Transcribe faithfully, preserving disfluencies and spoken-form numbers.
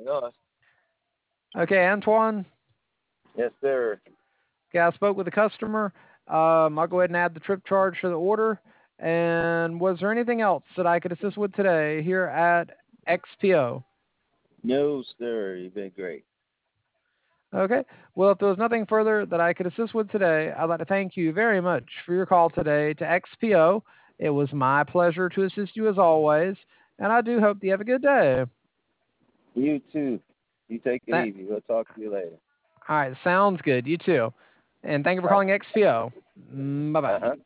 on. Okay, Antoine. Yes, sir. Okay, I spoke with the customer. Um, I'll go ahead and add the trip charge for the order. And was there anything else that I could assist with today here at X P O? No, sir. You've been great. Okay. Well, if there was nothing further that I could assist with today, I'd like to thank you very much for your call today to X P O. It was my pleasure to assist you as always, and I do hope that you have a good day. You too. You take it That, easy. We'll talk to you later. all right, sounds good. You too. And thank you for Bye. calling X P O. Bye bye. Uh huh.